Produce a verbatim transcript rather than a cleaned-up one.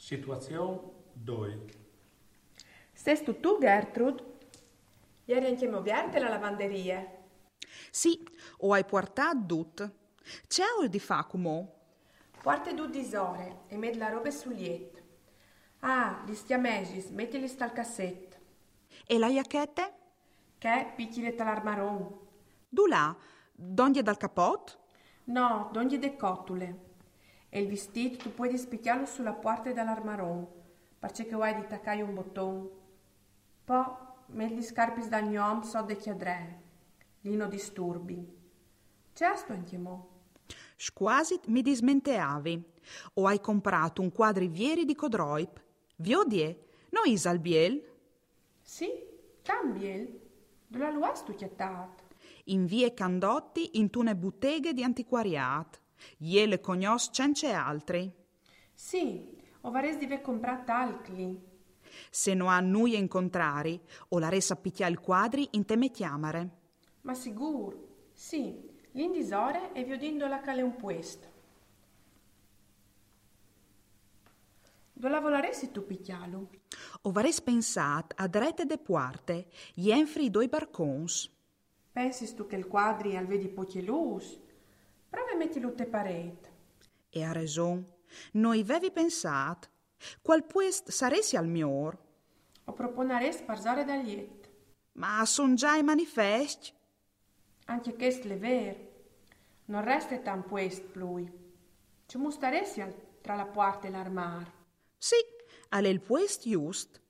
Situazione due. Sei tu, Gertrud? Ieri andiamo vierte la lavanderia. Sì, o hai portato tutto. C'è o di fa come? Porta due disore e metti la roba sul letto. Ah, gli stiamegis, mettili sta al cassetto. E la giacchette? Che picchile dall'armaron. Du là, donde dal capot? No, dogli de cotule. E il vestito tu puoi spicchiarlo sulla porta dell'armaron, perché che vuoi di taccare un bottone. Poi metti gli scarpi da gnom so de chiadre. Lì non disturbi. C'è sto antiamo. Quasi mi dismenteavi. O hai comprato un quadrivieri di Codroip? Viodie, no Isalbiel? Sì, cambiel. Dove lo hai studiato? In vie Candotti in tune botteghe di antiquariat. Iele cognos cence altri. Sì, o varesi di aver comprato altri. Se no ha noi incontrari, o la resa picchia il quadri in teme chiamare. Ma sicuro, sì, l'indisore e viodindo la cale un puesto. Dove lavoreresti tu picchialo? O vares pensat a drette de puarte, jenfri i due barcons. Pensi tu che il quadri al vedi pochi luz? Prova a mettilo te parete. E ha ragione, noi avevi pensato. Qual puest saresti al mior? O proponere sparzare da liet. Ma son già i manifesti. Anche questo è vero. Non resta tan puest lui. Ci mustaresti tra la porta e l'armar. Sì, alle il puest just.